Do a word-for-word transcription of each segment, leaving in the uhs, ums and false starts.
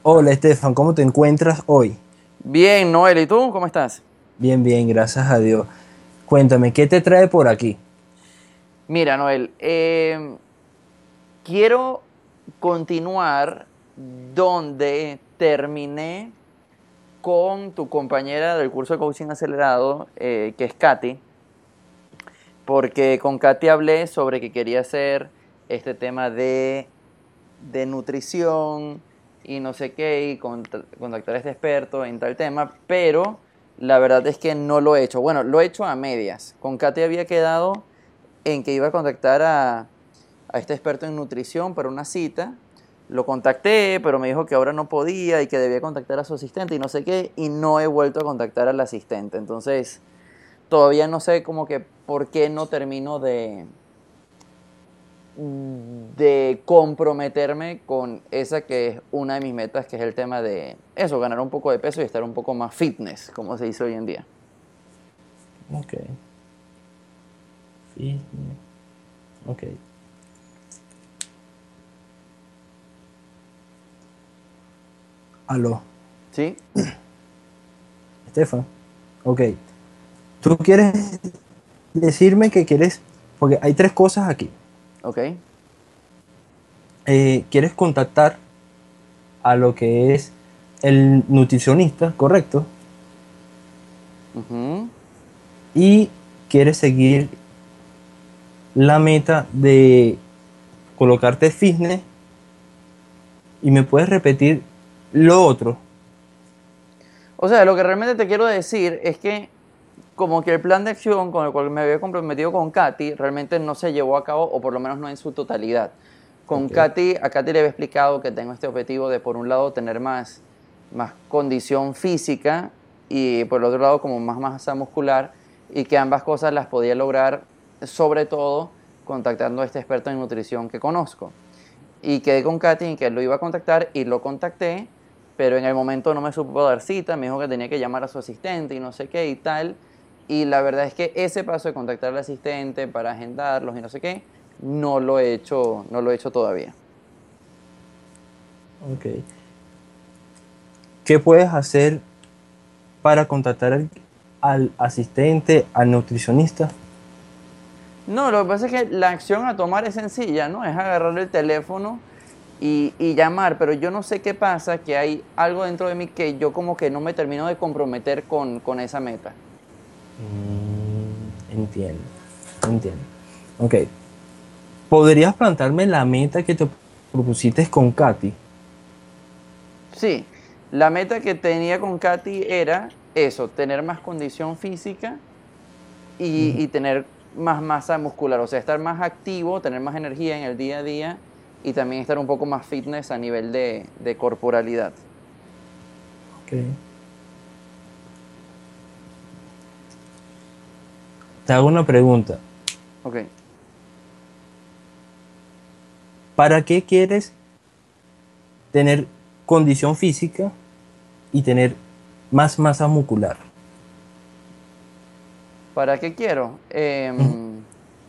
Hola Estefan, ¿cómo te encuentras hoy? Bien, Noel, ¿y tú cómo estás? Bien, bien, gracias a Dios. Cuéntame, ¿qué te trae por aquí? Mira, Noel, em, quiero continuar donde terminé con tu compañera del curso de coaching acelerado, eh, que es Katy, porque con Katy hablé sobre que quería hacer este tema de, de nutrición y no sé qué, y cont- contactar a este experto en tal tema, pero la verdad es que no lo he hecho. Bueno, lo he hecho a medias. Con Katy había quedado en que iba a contactar a, a este experto en nutrición para una cita. Lo contacté, pero me dijo que ahora no podía y que debía contactar a su asistente y no sé qué, y no he vuelto a contactar al asistente. Entonces, todavía no sé como que por qué no termino de, de comprometerme con esa que es una de mis metas, que es el tema de eso, ganar un poco de peso y estar un poco más fitness, como se dice hoy en día. Ok, sí, ok. Aló, ¿Sí? Estefan. Ok, ¿tú quieres decirme que quieres? Porque hay tres cosas aquí. Ok. Eh, ¿quieres contactar a lo que es el nutricionista, correcto? Ujú. Y quieres seguir la meta de colocarte fitness y me puedes repetir lo otro. O sea, lo que realmente te quiero decir es que como que el plan de acción con el cual me había comprometido con Katy realmente no se llevó a cabo, o por lo menos no en su totalidad. Con Ok, Katy, a Katy le había explicado que tengo este objetivo de, por un lado, tener más, más condición física y por el otro lado, como más masa muscular, y que ambas cosas las podía lograr, sobre todo, contactando a este experto en nutrición que conozco. Y quedé con Katy en que lo iba a contactar y lo contacté, pero en el momento no me supo dar cita, me dijo que tenía que llamar a su asistente y no sé qué y tal. Y la verdad es que ese paso de contactar al asistente para agendarlos y no sé qué, no lo he hecho, no lo he hecho todavía. ok. ¿Qué puedes hacer para contactar al, al asistente, al nutricionista? No, lo que pasa es que la acción a tomar es sencilla, ¿no? Es agarrar el teléfono y, y llamar, pero yo no sé qué pasa, que hay algo dentro de mí que yo como que no me termino de comprometer con, con esa meta. Mm, entiendo, entiendo. Ok. ¿Podrías plantearme la meta que te propusiste con Katy? Sí, la meta que tenía con Katy era eso, tener más condición física y, Ujú. y tener más masa muscular, o sea, estar más activo, tener más energía en el día a día y también estar un poco más fitness a nivel de, de corporalidad. Ok. Te hago una pregunta. Ok. ¿Para qué quieres tener condición física y tener más masa muscular? ¿Para qué quiero? Ujú. Em,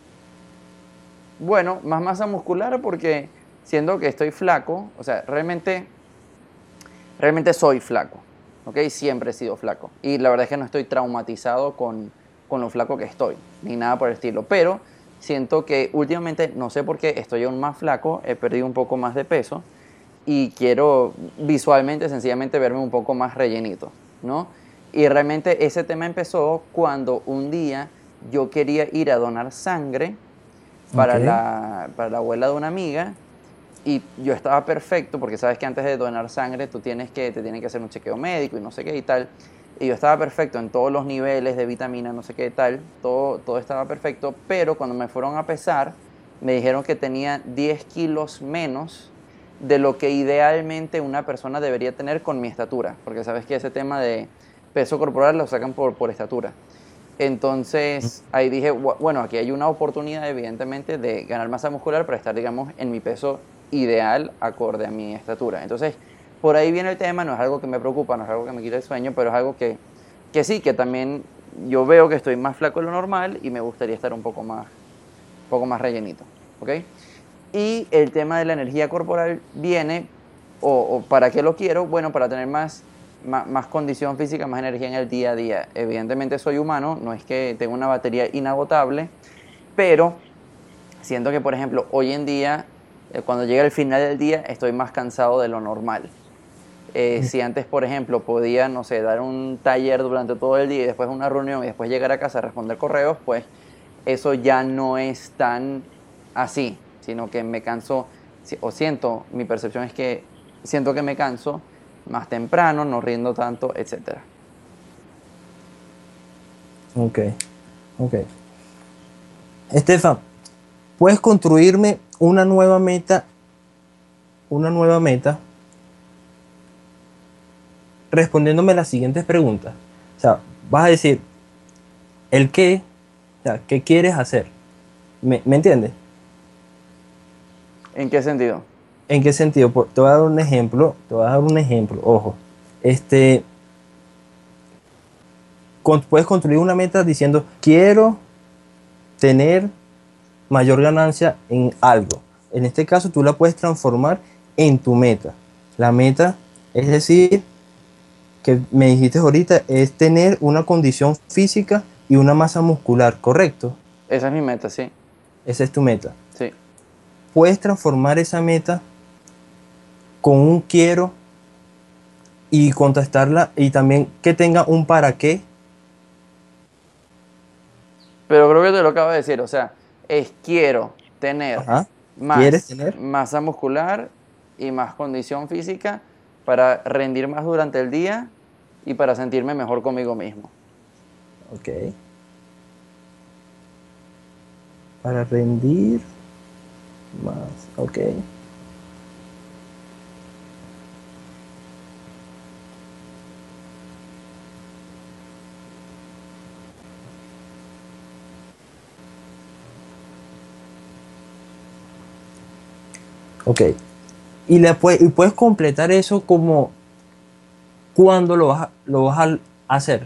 bueno, más masa muscular porque siendo que estoy flaco, o sea, realmente realmente soy flaco, ¿ok? Siempre he sido flaco. Y la verdad es que no estoy traumatizado con, con lo flaco que estoy, ni nada por el estilo. Pero siento que últimamente, no sé por qué, estoy aún más flaco, he perdido un poco más de peso y quiero visualmente, sencillamente, verme un poco más rellenito, ¿no? Y realmente ese tema empezó cuando un día yo quería ir a donar sangre Ok. para la, para la abuela de una amiga y yo estaba perfecto, porque sabes que antes de donar sangre tú tienes que, te tienen que hacer un chequeo médico y no sé qué y tal. Y yo estaba perfecto en todos los niveles de vitamina, no sé qué y tal. Todo, todo estaba perfecto, pero cuando me fueron a pesar, me dijeron que tenía diez kilos menos de lo que idealmente una persona debería tener con mi estatura. Porque sabes que ese tema de peso corporal lo sacan por, por estatura. Entonces ahí dije, bueno, aquí hay una oportunidad evidentemente de ganar masa muscular para estar, digamos, en mi peso ideal acorde a mi estatura. Entonces, por ahí viene el tema, no es algo que me preocupa, no es algo que me quita el sueño, pero es algo que, que sí, que también yo veo que estoy más flaco de lo normal y me gustaría estar un poco más, un poco más rellenito, ¿ok? Y el tema de la energía corporal viene o, o ¿para qué lo quiero? Bueno, para tener más, más, más condición física, más energía en el día a día. Evidentemente soy humano, no es que tenga una batería inagotable, pero siento que, por ejemplo, hoy en día, eh, cuando llega el final del día, estoy más cansado de lo normal. Eh, si antes, por ejemplo, podía, no sé, dar un taller durante todo el día y después una reunión y después llegar a casa a responder correos, pues eso ya no es tan así, sino que me canso, o siento, mi percepción es que siento que me canso más temprano, no rindo tanto, etcétera. Ok, ok. Estefan, ¿puedes construirme una nueva meta, una nueva meta, respondiéndome las siguientes preguntas? O sea, vas a decir, ¿el qué? O sea, ¿qué quieres hacer? ¿Me, ¿me entiendes? ¿En qué sentido? ¿En qué sentido? Por- te voy a dar un ejemplo, te voy a dar un ejemplo, ojo. Este, con- puedes construir una meta diciendo, quiero tener mayor ganancia en algo. En este caso, tú la puedes transformar en tu meta. La meta, es decir, que me dijiste ahorita, es tener una condición física y una masa muscular, ¿correcto? Esa es mi meta, sí. Esa es tu meta. Sí. Puedes transformar esa meta con un quiero y contestarla y también que tenga un para qué. Pero creo que te lo acabo de decir, o sea, es quiero tener Ajá. ¿Quieres más tener? masa muscular y más condición física para rendir más durante el día y para sentirme mejor conmigo mismo. Ok. Para rendir más. Ok. Ok. Y, le puedes, y puedes completar eso como cuando lo vas a, lo vas a hacer.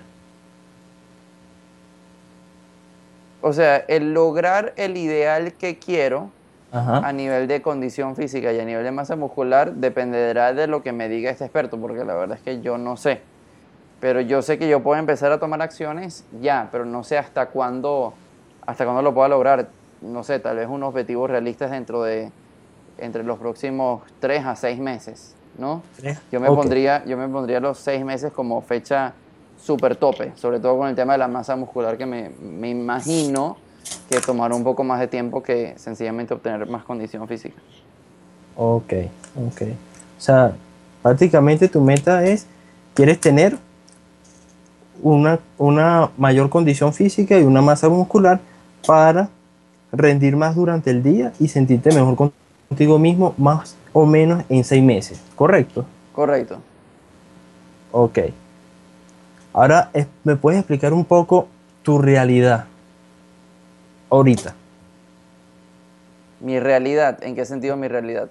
O sea, el lograr el ideal que quiero Ajá. a nivel de condición física y a nivel de masa muscular dependerá de lo que me diga este experto, porque la verdad es que yo no sé. Pero yo sé que yo puedo empezar a tomar acciones ya, pero no sé hasta cuándo, hasta cuándo lo pueda lograr. No sé, tal vez unos objetivos realistas dentro de, entre los próximos tres a seis meses, ¿no? Tres. Yo me Ok. pondría, yo me pondría los seis meses como fecha súper tope, sobre todo con el tema de la masa muscular que me, me imagino que tomará un poco más de tiempo que sencillamente obtener más condición física. Ok. Ok. O sea, prácticamente tu meta es, quieres tener una, una mayor condición física y una masa muscular para rendir más durante el día y sentirte mejor con- contigo mismo más o menos en seis meses, ¿correcto? Correcto. Ok. Ahora, es- ¿me puedes explicar un poco tu realidad ahorita? Mi realidad, ¿en qué sentido mi realidad?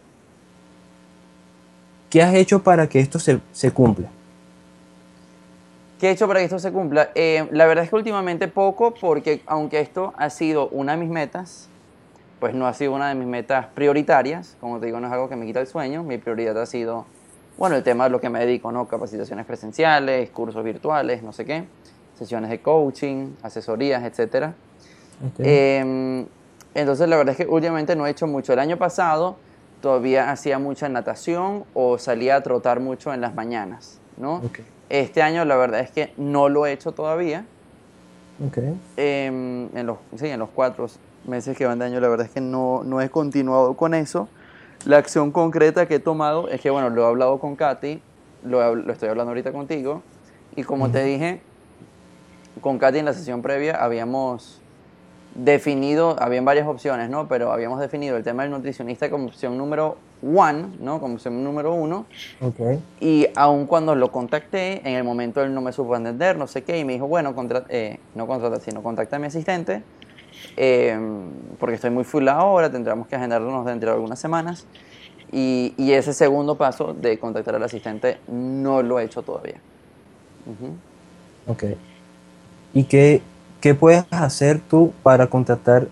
¿Qué has hecho para que esto se, se cumpla? ¿Qué he hecho para que esto se cumpla? Eh, la verdad es que últimamente poco, porque aunque esto ha sido una de mis metas, pues no ha sido una de mis metas prioritarias. Como te digo, no es algo que me quita el sueño. Mi prioridad ha sido, bueno, el tema de lo que me dedico, ¿no? Capacitaciones presenciales, cursos virtuales, no sé qué, sesiones de coaching, asesorías, etcétera. Ok. Eh, entonces, la verdad es que últimamente no he hecho mucho. El año pasado todavía hacía mucha natación o salía a trotar mucho en las mañanas, ¿no? Ok. Este año la verdad es que no lo he hecho todavía. Ok. Eh, en los, sí, en los cuatro meses que van de año, la verdad es que no, no he continuado con eso. La acción concreta que he tomado es que, bueno, lo he hablado con Katy, lo, he lo estoy hablando ahorita contigo, y como te Ujú. dije, con Katy en la sesión previa habíamos definido, habían varias opciones, ¿no? Pero habíamos definido el tema del nutricionista como opción número one, ¿no? Como opción número uno. Ok. Y aun cuando lo contacté, en el momento él no me supo entender, no sé qué, y me dijo, bueno, contra, eh, no contrata, sino contacta a mi asistente, eh, porque estoy muy full ahora, tendremos que agendarnos dentro de algunas semanas. Y, y ese segundo paso de contactar al asistente no lo he hecho todavía. Ujú. Ok. ¿Y qué, qué puedes hacer tú para contactar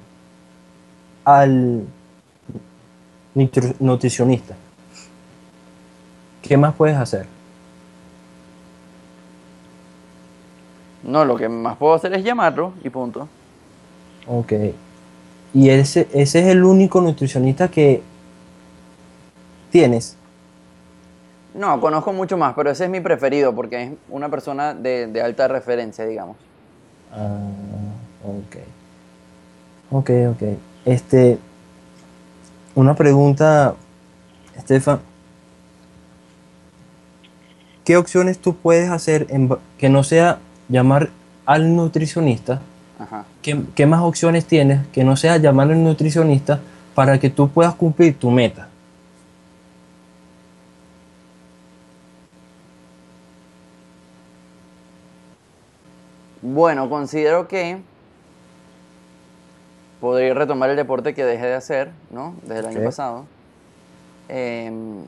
al nutri- nutricionista? ¿Qué más puedes hacer? No, lo que más puedo hacer es llamarlo y punto. Ok. Y ese, ese es el único nutricionista que tienes. No, conozco mucho más, pero ese es mi preferido porque es una persona de, de alta referencia, digamos. Ah, ok. Ok, ok. Este, una pregunta, Estefan. ¿Qué opciones tú puedes hacer en ba- que no sea llamar al nutricionista? Ajá. ¿Qué, qué más opciones tienes que no sea llamar al nutricionista para que tú puedas cumplir tu meta? Bueno, considero que podría retomar el deporte que dejé de hacer, ¿no? Desde el año Ok. pasado. Em,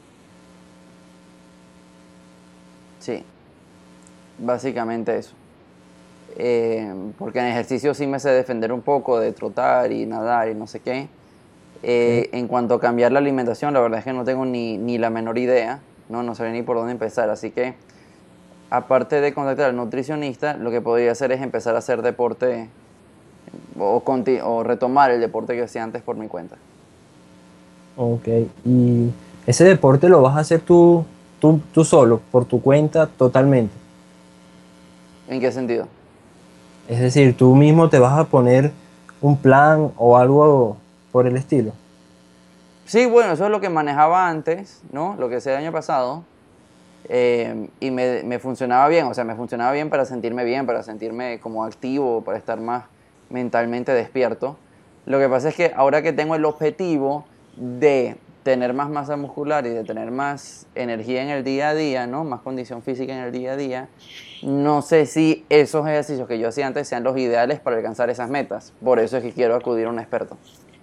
sí, básicamente eso. Em, porque en ejercicio sí me sé defender un poco de trotar y nadar y no sé qué. Ok. Eh, en cuanto a cambiar la alimentación, la verdad es que no tengo ni, ni la menor idea, ¿no? No sé ni por dónde empezar. Así que, aparte de contactar al nutricionista, lo que podría hacer es empezar a hacer deporte o, conti- o retomar el deporte que hacía antes por mi cuenta. Ok. Y ese deporte lo vas a hacer tú, tú, tú solo, por tu cuenta, totalmente. ¿En qué sentido? Es decir, tú mismo te vas a poner un plan o algo por el estilo. Sí, bueno, eso es lo que manejaba antes, ¿no? Lo que hacía el año pasado. Eh, y me, me funcionaba bien, o sea, me funcionaba bien para sentirme bien, para sentirme como activo, para estar más mentalmente despierto. Lo que pasa es que ahora que tengo el objetivo de tener más masa muscular y de tener más energía en el día a día, ¿no? Más condición física en el día a día, no sé si esos ejercicios que yo hacía antes sean los ideales para alcanzar esas metas. Por eso es que quiero acudir a un experto.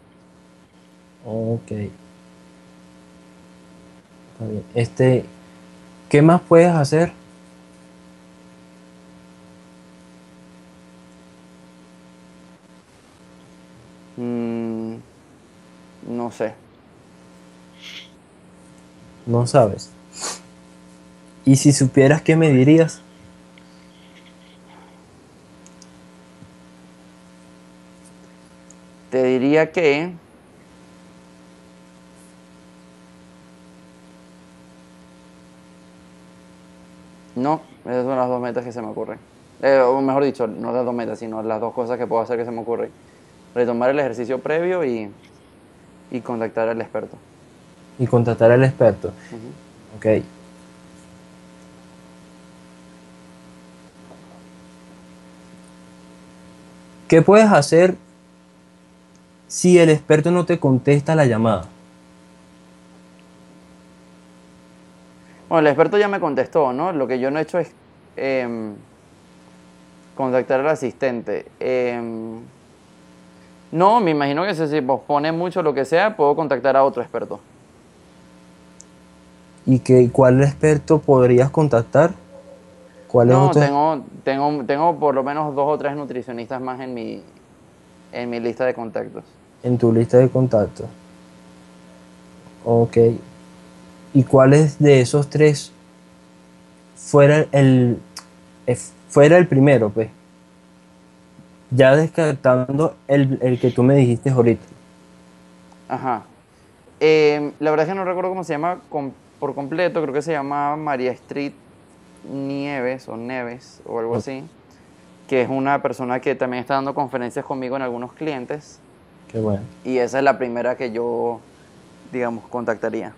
Ok, está bien. Este, ¿qué más puedes hacer? Mm, no sé. No sabes. Y si supieras, ¿qué me dirías? Te diría que no, esas son las dos metas que se me ocurren. Eh, o mejor dicho, no las dos metas, sino las dos cosas que puedo hacer que se me ocurren. Retomar el ejercicio previo y, y contactar al experto. Y contratar al experto. Ujú. Ok. ¿Qué puedes hacer si el experto no te contesta la llamada? Bueno, el experto ya me contestó, ¿no? Lo que yo no he hecho es em, contactar al asistente. Em, no, me imagino que si se pospone mucho lo que sea, puedo contactar a otro experto. ¿Y qué, cuál experto podrías contactar? ¿Cuáles No, otros tengo, tengo, tengo por lo menos dos o tres nutricionistas más en mi, en mi lista de contactos. en tu lista de contactos? Ok. ¿Y cuáles de esos tres fuera el, eh, fuera el primero, pues? Ya descartando el, el que tú me dijiste ahorita. Ajá. Em, la verdad es que no recuerdo cómo se llama com- por completo, creo que se llama María Street Nieves o Neves o algo Ok, así, que es una persona que también está dando conferencias conmigo en algunos clientes qué bueno. y esa es la primera que yo, digamos, contactaría.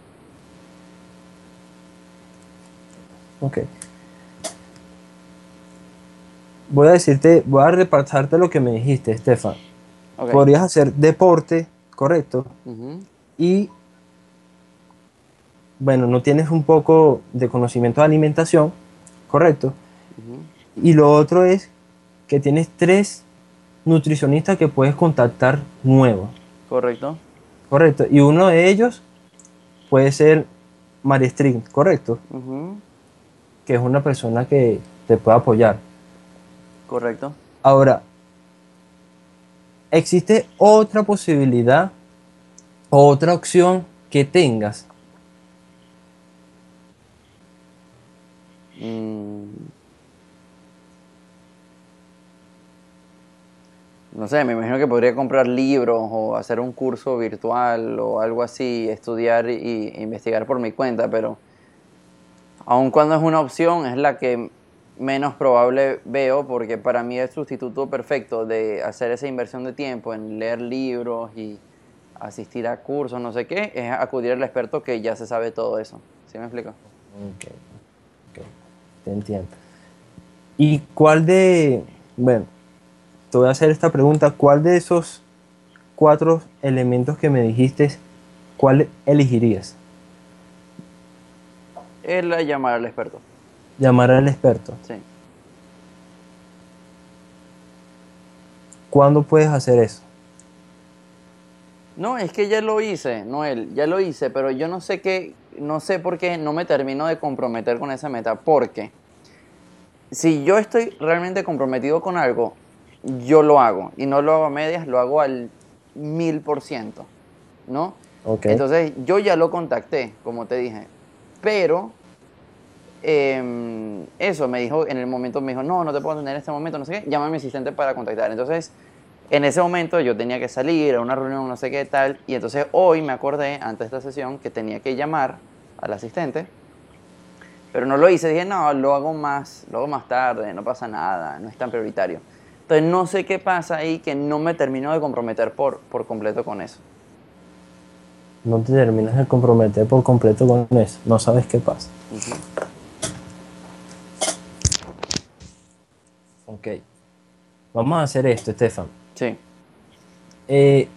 Ok. Voy a decirte, voy a repasarte lo que me dijiste, Estefan. Ok. Podrías hacer deporte, correcto, Ujú, y bueno, no tienes un poco de conocimiento de alimentación, correcto. ujú, Y lo otro es que tienes tres nutricionistas que puedes contactar nuevos, correcto. correcto. Y uno de ellos puede ser Mariestrin, correcto, Ujú, que es una persona que te puede apoyar. correcto. Ahora, existe otra posibilidad, otra opción que tengas Mm, no sé, me imagino que podría comprar libros o hacer un curso virtual o algo así, estudiar y, y investigar por mi cuenta, pero aun cuando es una opción, es la que menos probable veo, porque para mí el sustituto perfecto de hacer esa inversión de tiempo en leer libros y asistir a cursos, no sé qué, es acudir al experto que ya se sabe todo eso. ¿Sí me explico? Ok, ok, te entiendo. ¿Y cuál de, bueno, te voy a hacer esta pregunta, ¿cuál de esos cuatro elementos que me dijiste, cuál elegirías? Es la llamar al experto. Llamar al experto. Sí. ¿Cuándo puedes hacer eso? No, es que ya lo hice, Noel, ya lo hice, pero yo no sé qué, no sé por qué no me termino de comprometer con esa meta, porque si yo estoy realmente comprometido con algo, yo lo hago, y no lo hago a medias, lo hago al mil por ciento, ¿no? Ok, Entonces, yo ya lo contacté, como te dije, pero eh, eso me dijo, en el momento me dijo, no, no te puedo atender en este momento, no sé qué, llama a mi asistente para contactar. Entonces, en ese momento yo tenía que salir a una reunión, no sé qué tal, y entonces hoy me acordé, antes de esta sesión, que tenía que llamar al asistente, pero no lo hice, dije, no, lo hago más, lo hago más tarde, no pasa nada, no es tan prioritario. Entonces no sé qué pasa ahí que no me termino de comprometer por, por completo con eso. no te terminas de comprometer por completo con eso, no sabes qué pasa. Ujú. Ok, vamos a hacer esto, Estefan. Sí, Eh,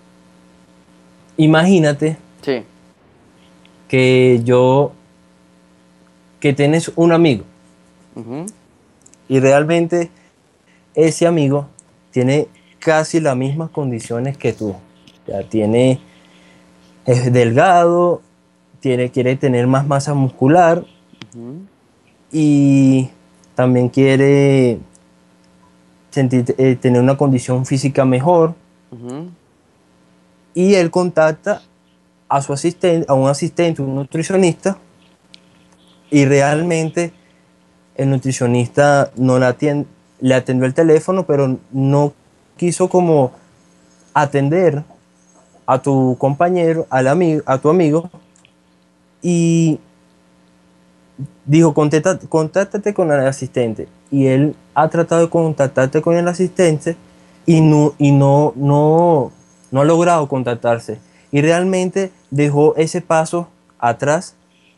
imagínate sí. que yo, que tienes un amigo Ujú, y realmente ese amigo tiene casi las mismas condiciones que tú. Ya tiene, es delgado, tiene, quiere tener más masa muscular ujú, y también quiere sentir, eh, tener una condición física mejor. ujú. Y él contacta a su asistente, a un asistente, un nutricionista, y realmente el nutricionista no le, atien- le atendió el teléfono, pero no quiso como atender a tu compañero, al amigo, a tu amigo, y dijo, "Contacta- contáctate con el asistente". Y él ha tratado de contactarte con el asistente y no, y no, no, no ha logrado contactarse. Y realmente dejó ese paso atrás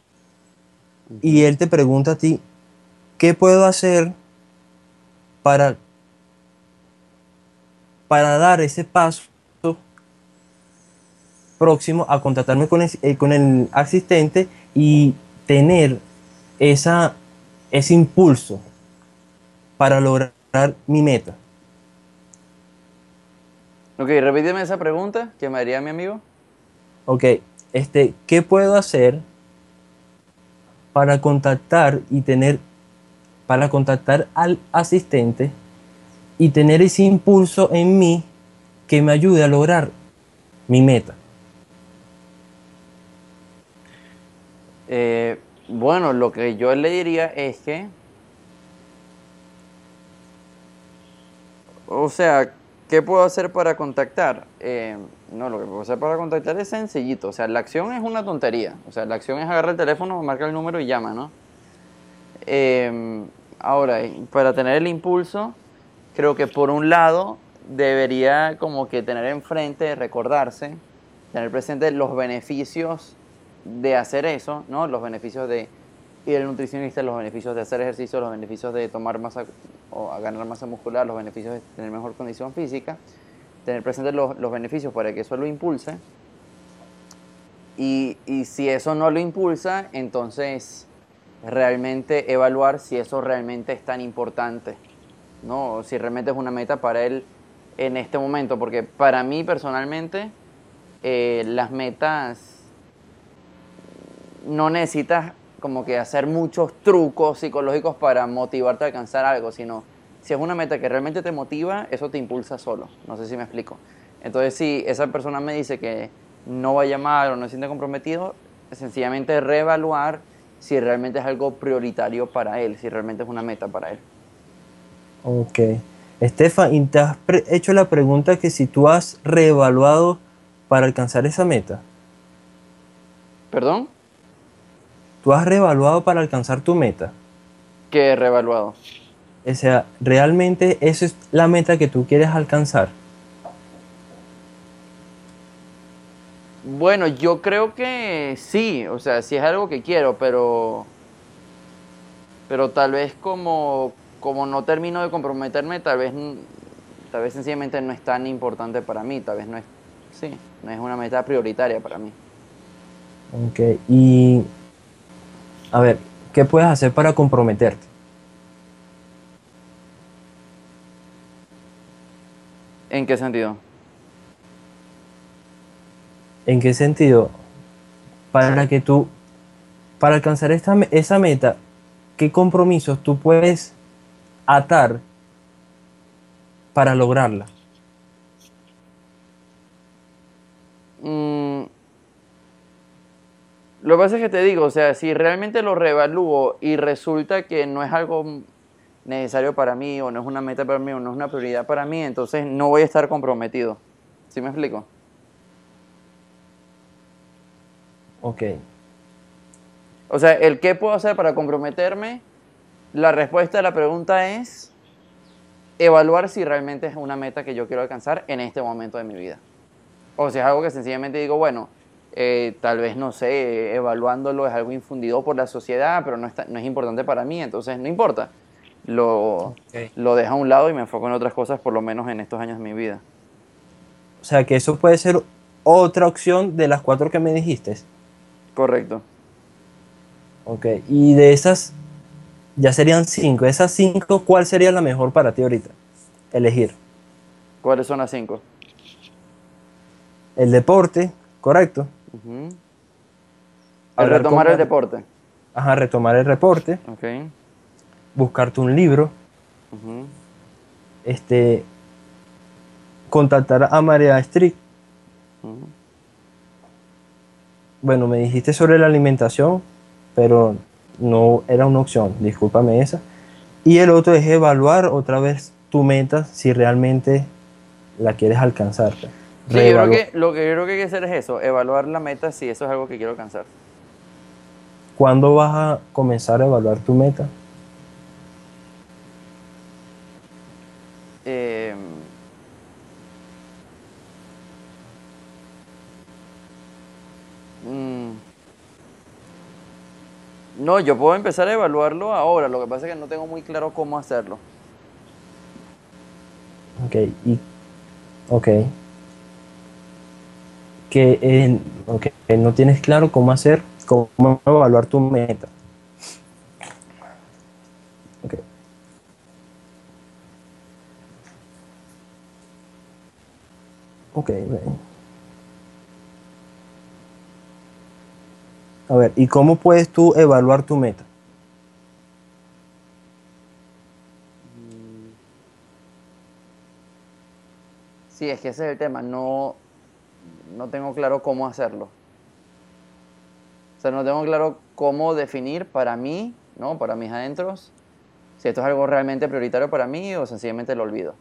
y Ujú. él te pregunta a ti, ¿qué puedo hacer para, para dar ese paso próximo a contactarme con el, eh, con el asistente y tener esa, ese impulso para lograr mi meta? Ok, repíteme esa pregunta que me haría mi amigo. Ok, este, ¿qué puedo hacer para contactar y tener, para contactar al asistente y tener ese impulso en mí que me ayude a lograr mi meta? Eh, bueno, lo que yo le diría es que, o sea, ¿qué puedo hacer para contactar? Eh, no, lo que puedo hacer para contactar es sencillito. O sea, la acción es una tontería. O sea, la acción es agarrar el teléfono, marcar el número y llama, ¿no? Eh, ahora, para tener el impulso, creo que por un lado debería como que tener enfrente, recordarse, tener presente los beneficios de hacer eso, ¿no? Los beneficios de ir al nutricionista, los beneficios de hacer ejercicio, los beneficios de tomar masa o a ganar masa muscular, los beneficios de tener mejor condición física, tener presente los, los beneficios para que eso lo impulse. Y, y si eso no lo impulsa, entonces realmente evaluar si eso realmente es tan importante, ¿no? O si realmente es una meta para él en este momento, porque para mí personalmente eh, las metas no necesitas como que hacer muchos trucos psicológicos para motivarte a alcanzar algo, sino si es una meta que realmente te motiva, eso te impulsa solo. No sé si me explico. Entonces, si esa persona me dice que no va a llamar o no se siente comprometido, sencillamente reevaluar si realmente es algo prioritario para él, si realmente es una meta para él. Ok. Estefan, ¿y te has pre- hecho la pregunta que si tú has reevaluado para alcanzar esa meta? ¿Perdón? ¿Tú has reevaluado para alcanzar tu meta? Que he reevaluado. O sea, ¿realmente esa es la meta que tú quieres alcanzar? Bueno, yo creo que sí, o sea, sí es algo que quiero, pero, pero tal vez como, como no termino de comprometerme, tal vez, n- tal vez sencillamente no es tan importante para mí, tal vez no es, sí, no es una meta prioritaria para mí. Ok. Y, a ver, ¿qué puedes hacer para comprometerte? ¿En qué sentido? ¿En qué sentido? Para que tú, para alcanzar esta, me- esa meta, ¿qué compromisos tú puedes atar para lograrla? Mm, lo que pasa es que te digo, o sea, si realmente lo reevalúo y resulta que no es algo necesario para mí, o no es una meta para mí, o no es una prioridad para mí, entonces no voy a estar comprometido. ¿Sí me explico? Ok. O sea, el qué puedo hacer para comprometerme, la respuesta a la pregunta es evaluar si realmente es una meta que yo quiero alcanzar en este momento de mi vida. O si es algo que sencillamente digo, bueno, eh, tal vez no sé, evaluándolo es algo infundido por la sociedad, pero no, está, no es importante para mí, entonces no importa. Lo, Ok. lo dejo a un lado y me enfoco en otras cosas, por lo menos en estos años de mi vida. O sea, que eso puede ser otra opción de las cuatro que me dijiste. Correcto. Ok. Y de esas, ya serían cinco. Esas cinco, ¿cuál sería la mejor para ti ahorita? Elegir. ¿Cuáles son las cinco? El deporte, correcto. Ujú. El Hablar con retomar mi el am- deporte. Ajá, retomar el reporte. Ok. Buscarte un libro. Ujú. Este, contactar a María Strick. Ujú. Bueno, me dijiste sobre la alimentación, pero no era una opción. Discúlpame esa. Y el otro es evaluar otra vez tu meta si realmente la quieres alcanzar. Pues. Sí, yo creo Reevaluar. que lo que yo creo que hay que hacer es eso, evaluar la meta si eso es algo que quiero alcanzar. ¿Cuándo vas a comenzar a evaluar tu meta? Eh, mm, no, yo puedo empezar a evaluarlo ahora, lo que pasa es que no tengo muy claro cómo hacerlo. Ok, y, ok. Que eh, ok, no tienes claro cómo hacer, cómo evaluar tu meta. Ok, ok. Bien. A ver, ¿y cómo puedes tú evaluar tu meta? Mm, sí, es que ese es el tema, no, no tengo claro cómo hacerlo. O sea, no tengo claro cómo definir para mí, ¿no? Para mis adentros, si esto es algo realmente prioritario para mí o sencillamente lo olvido.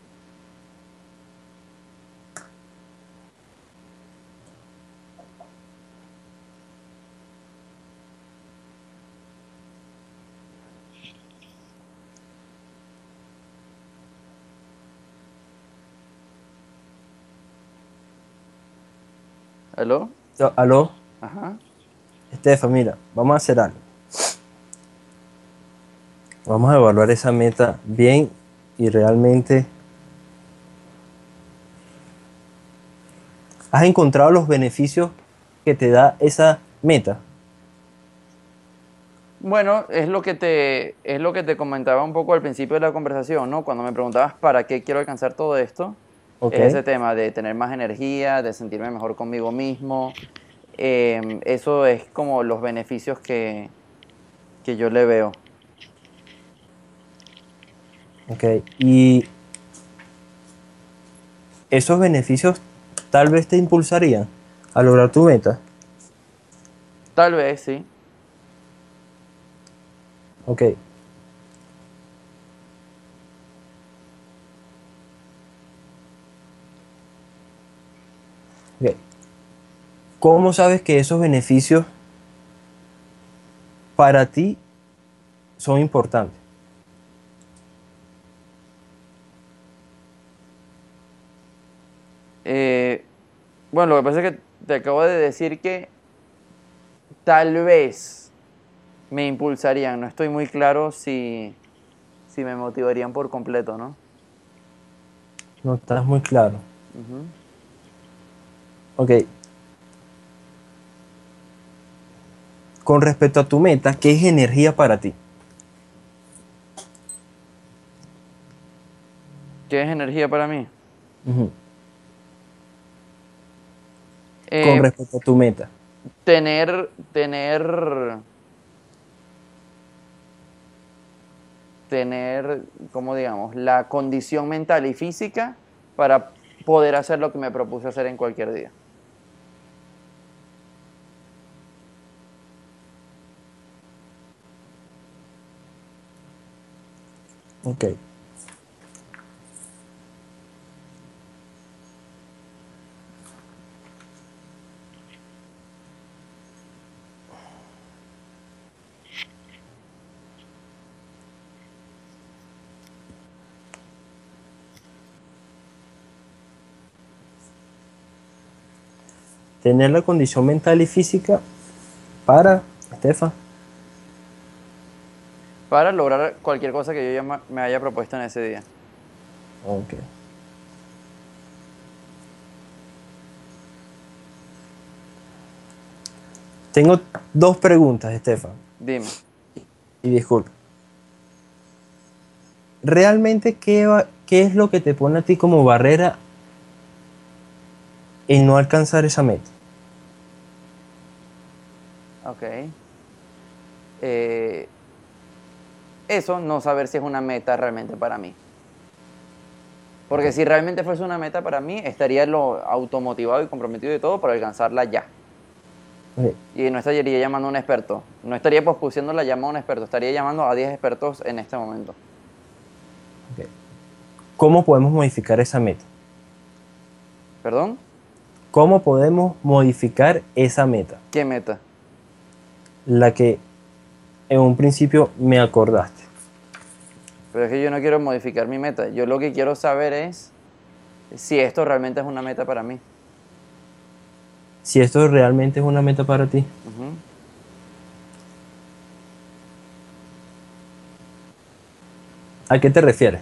¿Aló? So, aló, Ajá. Estefa, mira, vamos a hacer algo. Vamos a evaluar esa meta bien y realmente. ¿Has encontrado los beneficios que te da esa meta? Bueno, es lo que te, es lo que te comentaba un poco al principio de la conversación, ¿no? Cuando me preguntabas para qué quiero alcanzar todo esto, Ok, es ese tema de tener más energía, de sentirme mejor conmigo mismo. Eh, eso es como los beneficios que, que yo le veo. ok. Y esos beneficios tal vez te impulsarían a lograr tu meta. Tal vez, sí. Ok. Ok. ¿Cómo sabes que esos beneficios para ti son importantes? Eh, bueno, lo que pasa es que te acabo de decir que tal vez me impulsarían. No estoy muy claro si, si me motivarían por completo, ¿no? No estás muy claro. Ujú. Ok. Con respecto a tu meta, ¿qué es energía para ti? ¿Qué es energía para mí? Ujú. Con Eh, respecto a tu meta. tener, tener, tener, ¿cómo digamos? La condición mental y física para poder hacer lo que me propuse hacer en cualquier día. Ok. Tener la condición mental y física para, Estefa. Para lograr cualquier cosa que yo ya ma- me haya propuesto en ese día. Ok. Tengo dos preguntas, Estefan. Dime. Y disculpa. ¿Realmente qué, va- qué es lo que te pone a ti como barrera en no alcanzar esa meta? Ok. Eh, eso, no saber si es una meta realmente para mí. Ok. Porque si realmente fuese una meta para mí, estaría lo automotivado y comprometido de todo para alcanzarla ya. Ok. Y no estaría llamando a un experto. No estaría pospusiendo la llamada a un experto. Estaría llamando a diez expertos en este momento. Ok. ¿Cómo podemos modificar esa meta? ¿Perdón? ¿Cómo podemos modificar esa meta? ¿Qué meta? La que en un principio me acordaste. Pero es que yo no quiero modificar mi meta. Yo lo que quiero saber es si esto realmente es una meta para mí. Si esto realmente es una meta para ti. Ujú. ¿A qué te refieres?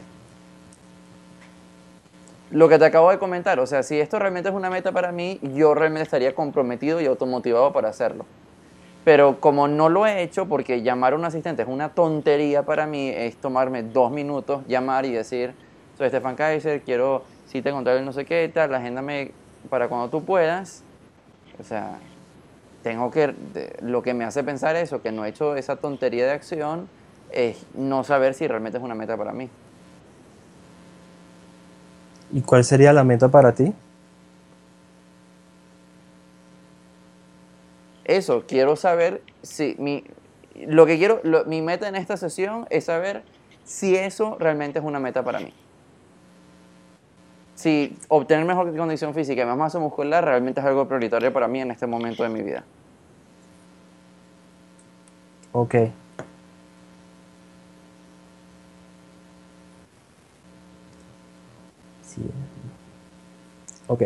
Lo que te acabo de comentar, o sea, si esto realmente es una meta para mí, yo realmente estaría comprometido y automotivado para hacerlo. Pero como no lo he hecho, porque llamar a un asistente es una tontería para mí, es tomarme dos minutos, llamar y decir, soy Stefan Kaiser, quiero cita contar no sé qué, tal, agéndame para cuando tú puedas. O sea, tengo que, de- lo que me hace pensar eso, que no he hecho esa tontería de acción, es no saber si realmente es una meta para mí. ¿Y cuál sería la meta para ti? Eso, quiero saber si mi, lo que quiero, lo- mi meta en esta sesión es saber si eso realmente es una meta para mí. Si obtener mejor condición física y más masa muscular realmente es algo prioritario para mí en este momento de mi vida. Ok. Sí. Ok.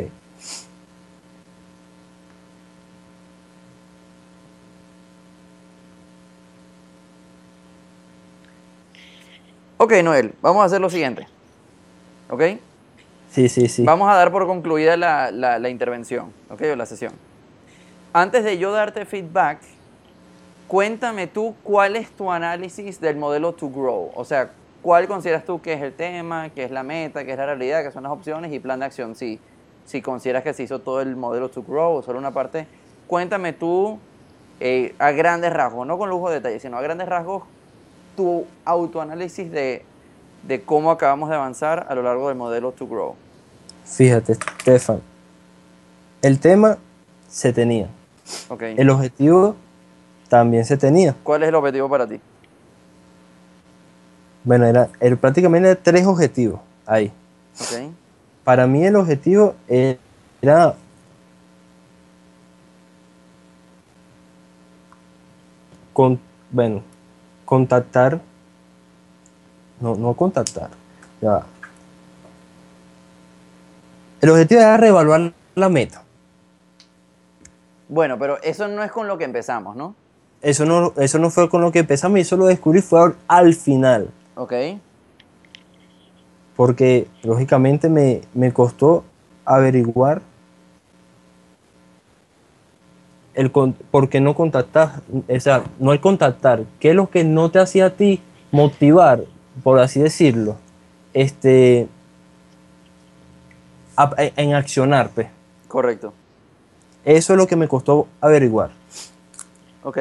Ok, Noel, vamos a hacer lo siguiente. ¿Ok? Sí, sí, sí. Vamos a dar por concluida la, la, la intervención, ¿ok? O la sesión. Antes de yo darte feedback, cuéntame tú cuál es tu análisis del modelo to grow. O sea, ¿cuál consideras tú que es el tema, que es la meta, que es la realidad, que son las opciones y plan de acción? Si, si consideras que se hizo todo el modelo to grow o solo una parte, cuéntame tú eh, a grandes rasgos, no con lujo de detalle, sino a grandes rasgos, tu autoanálisis de, de cómo acabamos de avanzar a lo largo del modelo to grow. Fíjate, Stefan. El tema se tenía. Ok. El objetivo también se tenía. ¿Cuál es el objetivo para ti? Bueno, era, era prácticamente tres objetivos ahí. Ok. Para mí el objetivo era, con, bueno, contactar, no, no contactar, ya va. El objetivo era reevaluar la meta. Bueno, pero eso no es con lo que empezamos, ¿no? Eso no, eso no fue con lo que empezamos y eso lo descubrí fue al, al final. Ok. Porque lógicamente me, me costó averiguar el con- por qué no contactar, o sea, no el contactar, qué es lo que no te hacía a ti motivar, por así decirlo, este, a- en accionar, pues. Correcto. Eso es lo que me costó averiguar. Ok.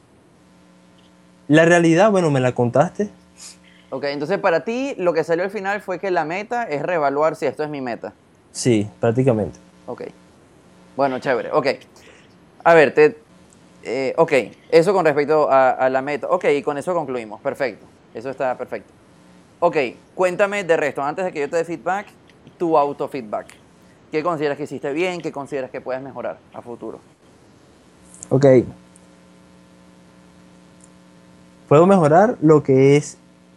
La realidad, bueno, me la contaste. Ok, entonces para ti lo que salió al final fue que la meta es reevaluar si esto es mi meta. Sí, prácticamente. Ok. Bueno, chévere. Ok. A ver, te, eh, ok, eso con respecto a, a la meta. Ok, y con eso concluimos. Perfecto. Eso está perfecto. Ok, cuéntame de resto, antes de que yo te dé feedback, tu autofeedback. ¿Qué consideras que hiciste bien? ¿Qué consideras que puedes mejorar a futuro? Ok, puedo mejorar lo que es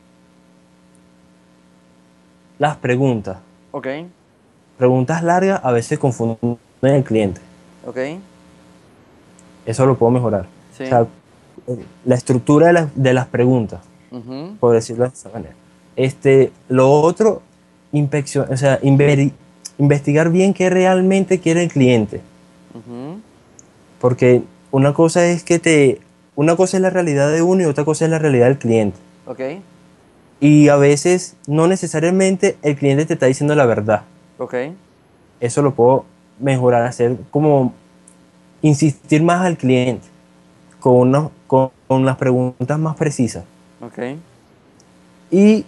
las preguntas. Ok, Preguntas largas a veces confunden al cliente. ok, Eso lo puedo mejorar. O sí. sea, la estructura de, las- de las preguntas, Ujú, por decirlo de esa manera. Este, lo otro, inspección, o sea, inveri- investigar bien qué realmente quiere el cliente. ujú, Porque una cosa es que te, una cosa es la realidad de uno y otra cosa es la realidad del cliente. ok, Y a veces no necesariamente el cliente te está diciendo la verdad. ok, Eso lo puedo mejorar, hacer como insistir más al cliente con, unos- con, con las preguntas más precisas. ok. Y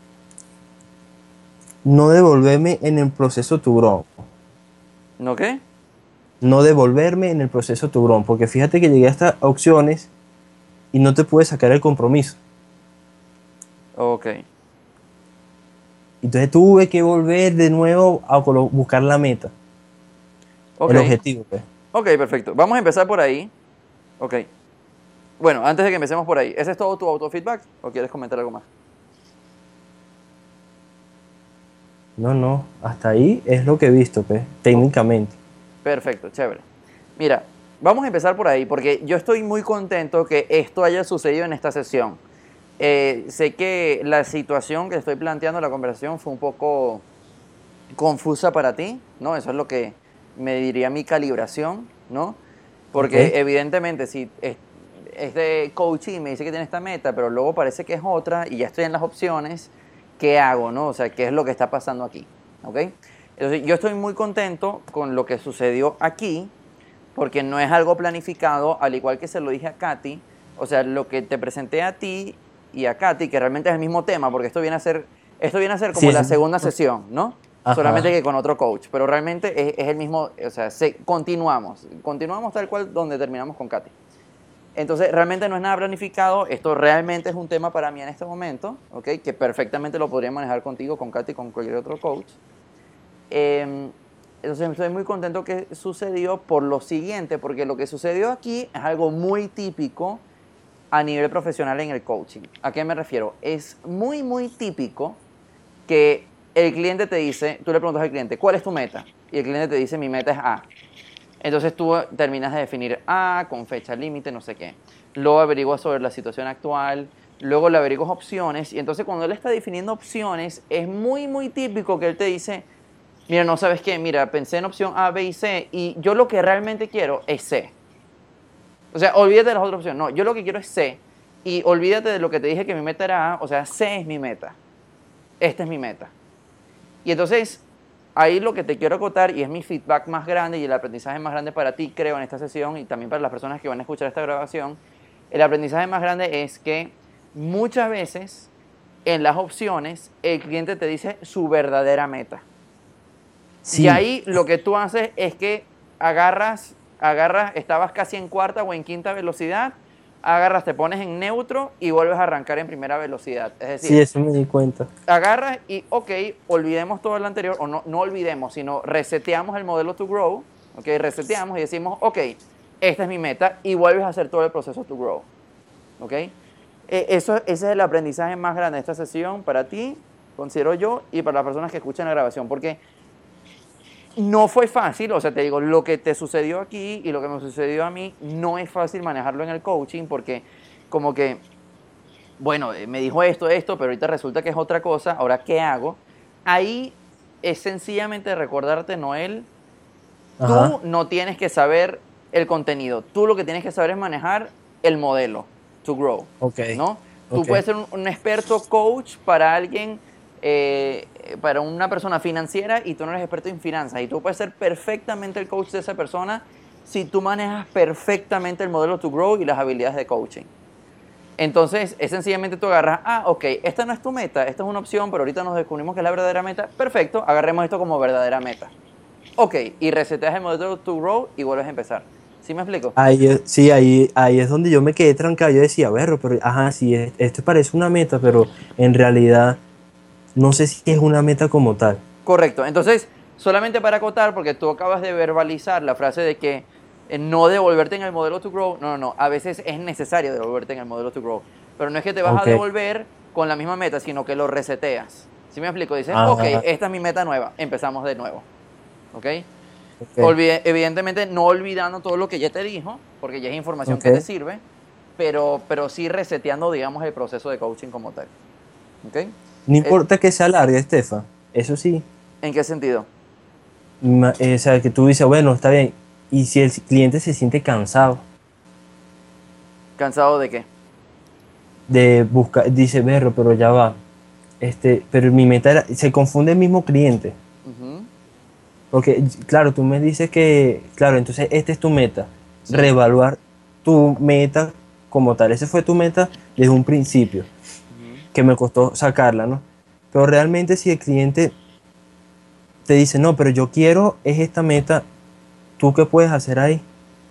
no devolverme en el proceso tiburón. ¿No qué? No devolverme en el proceso tiburón. Porque fíjate que llegué a estas opciones y no te pude sacar el compromiso. Ok, Entonces tuve que volver de nuevo a colo- buscar la meta, ok, el objetivo, pues. ok, perfecto. Vamos a empezar por ahí. Ok. Bueno, antes de que empecemos por ahí, ¿ese es todo tu autofeedback o quieres comentar algo más? No, no, hasta ahí es lo que he visto, pues, Ok, técnicamente. perfecto, chévere. Mira, vamos a empezar por ahí porque yo estoy muy contento que esto haya sucedido en esta sesión. Eh, sé que la situación que estoy planteando, la conversación, fue un poco confusa para ti, ¿no? Eso es lo que me diría mi calibración, ¿no? Ok. Porque evidentemente si es, es de coaching, me dice que tiene esta meta, pero luego parece que es otra y ya estoy en las opciones, ¿qué hago, no? O sea, ¿qué es lo que está pasando aquí? ¿Ok? Entonces, yo estoy muy contento con lo que sucedió aquí, porque no es algo planificado, al igual que se lo dije a Katy, o sea, lo que te presenté a ti y a Katy, que realmente es el mismo tema, porque esto viene a ser, esto viene a ser Sí, como es la el mismo. segunda sesión, ¿no? Solamente Ajá. que con otro coach, pero realmente es, es el mismo, o sea, se, continuamos, continuamos tal cual donde terminamos con Katy. Entonces, realmente no es nada planificado, esto realmente es un tema para mí en este momento, ¿ok? Que perfectamente lo podría manejar contigo, con Katy, con cualquier otro coach. Eh, entonces estoy muy contento que sucedió por lo siguiente, porque lo que sucedió aquí es algo muy típico a nivel profesional en el coaching. ¿A qué me refiero? Es muy, muy típico que el cliente te dice, tú le preguntas al cliente, ¿cuál es tu meta? Y el cliente te dice, mi meta es A. Entonces tú terminas de definir A con fecha límite, no sé qué. Luego averiguas sobre la situación actual, luego le averiguas opciones, y entonces cuando él está definiendo opciones, es muy, muy típico que él te dice, mira, no sabes qué, mira, pensé en opción A, B y C, y yo lo que realmente quiero es C. O sea, olvídate de las otras opciones. No, yo lo que quiero es C. Y olvídate de lo que te dije que mi meta era A. O sea, C es mi meta. Esta es mi meta. Y entonces, ahí lo que te quiero acotar, y es mi feedback más grande y el aprendizaje más grande para ti, creo, en esta sesión, y también para las personas que van a escuchar esta grabación, el aprendizaje más grande es que muchas veces en las opciones el cliente te dice su verdadera meta. Y Sí, ahí lo que tú haces es que agarras, agarras, estabas casi en cuarta o en quinta velocidad, agarras, te pones en neutro y vuelves a arrancar en primera velocidad. Es decir, Sí, eso me di cuenta. agarras y, ok, olvidemos todo lo anterior, o no, no olvidemos, sino reseteamos el modelo to grow, ok, reseteamos y decimos, ok, esta es mi meta, y vuelves a hacer todo el proceso to grow, ok. Eh, eso, ese es el aprendizaje más grande de esta sesión para ti, considero yo, y para las personas que escuchan la grabación, porque no fue fácil, o sea, te digo, lo que te sucedió aquí y lo que me sucedió a mí, no es fácil manejarlo en el coaching, porque como que, bueno, me dijo esto, esto, pero ahorita resulta que es otra cosa, ahora, ¿qué hago? Ahí es sencillamente recordarte, Noel, Ajá. tú no tienes que saber el contenido, tú lo que tienes que saber es manejar el modelo to grow, Ok. ¿no? Tú Ok. puedes ser un, un experto coach para alguien, eh, para una persona financiera, y tú no eres experto en finanzas, y tú puedes ser perfectamente el coach de esa persona si tú manejas perfectamente el modelo to grow y las habilidades de coaching. Entonces, es sencillamente tú agarras, ah, ok, esta no es tu meta, esta es una opción, pero ahorita nos descubrimos que es la verdadera meta. Perfecto, agarremos esto como verdadera meta. Ok, y reseteas el modelo to grow y vuelves a empezar. ¿Sí me explico? Ahí, es- sí, ahí, ahí es donde yo me quedé trancado. Yo decía, bueno, pero, ajá, sí, es- esto parece una meta, pero en realidad no sé si es una meta como tal. Correcto. Entonces, solamente para acotar, porque tú acabas de verbalizar la frase de que eh, no devolverte en el modelo to grow. No, no, no. A veces es necesario devolverte en el modelo to grow. Pero no es que te vas a Ok. devolver con la misma meta, sino que lo reseteas. ¿Sí me explico? Dices, ok, Ah, esta es mi meta nueva. Empezamos de nuevo. ¿Ok? ok. Olvide, evidentemente no olvidando todo lo que ya te dijo, porque ya es información que te Ok. sirve, pero, pero sí reseteando, digamos, el proceso de coaching como tal. ¿Ok? No Eh, importa que sea larga, Estefan. Eso sí. ¿En qué sentido? Ma- eh, o sea, que tú dices, bueno, está bien. Y si el cliente se siente cansado ¿Cansado de qué? de buscar, dice, berro, pero ya va. Este, pero mi meta era, se confunde el mismo cliente. Ujú. Porque, claro, tú me dices que, claro, entonces esta es tu meta. Sí. Reevaluar tu meta como tal. Esa fue tu meta desde un principio, Ujú. que me costó sacarla, ¿no? Pero realmente si el cliente te dice, no, pero yo quiero, es esta meta, ¿tú qué puedes hacer ahí?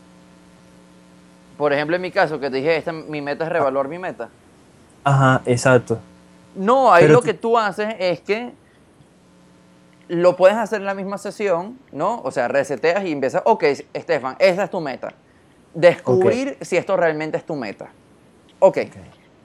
Por ejemplo, en mi caso, que te dije, esta, mi meta es reevaluar mi meta. Ajá, exacto. No, ahí Pero lo tú, que tú haces es que lo puedes hacer en la misma sesión, ¿no? O sea, reseteas y empiezas, ok, Estefan, esa es tu meta. ok, Descubrir si esto realmente es tu meta. Ok, ok.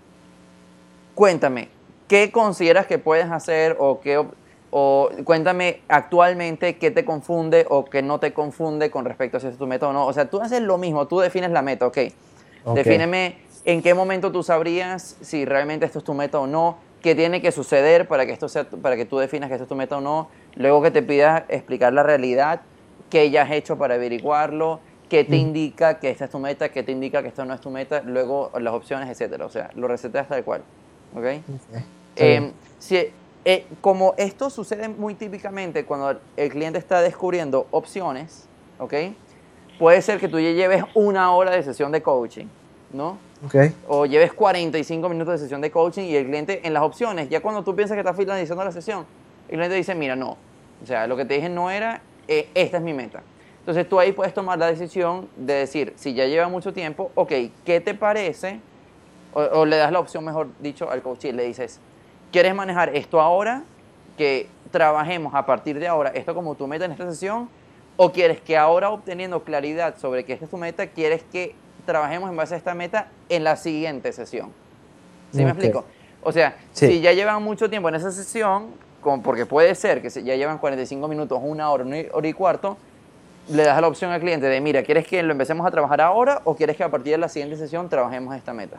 cuéntame, ¿qué consideras que puedes hacer o qué, o cuéntame actualmente qué te confunde o qué no te confunde con respecto a si es tu meta o no? O sea, tú haces lo mismo, tú defines la meta, ok. Ok. Defíneme en qué momento tú sabrías si realmente esto es tu meta o no, qué tiene que suceder para que esto sea, para que tú definas que esto es tu meta o no, luego que te pidas explicar la realidad, qué ya has hecho para averiguarlo, qué te Ujú. indica que esta es tu meta, qué te indica que esto no es tu meta, luego las opciones, etcétera. O sea, lo reseteas tal cual. ¿Ok? Ok, está bien. Eh, si, eh, como esto sucede muy típicamente cuando el cliente está descubriendo opciones, ¿ok? Puede ser que tú ya lleves una hora de sesión de coaching, ¿no? Ok, O lleves cuarenta y cinco minutos de sesión de coaching y el cliente en las opciones, ya cuando tú piensas que estás finalizando la sesión, el cliente dice, mira, no, o sea, lo que te dije no era, eh, esta es mi meta. Entonces tú ahí puedes tomar la decisión de decir, si ya lleva mucho tiempo, ok, ¿qué te parece? O, o le das la opción, mejor dicho, al coach y le dices, ¿quieres manejar esto ahora? Que trabajemos a partir de ahora esto como tu meta en esta sesión, o quieres que ahora, obteniendo claridad sobre que esta es tu meta, quieres que trabajemos en base a esta meta en la siguiente sesión. ¿Sí me ok. explico? O sea, Sí, si ya llevan mucho tiempo en esa sesión, como porque puede ser que ya llevan cuarenta y cinco minutos, una hora, una hora y cuarto, le das la opción al cliente de, mira, ¿quieres que lo empecemos a trabajar ahora o quieres que a partir de la siguiente sesión trabajemos esta meta?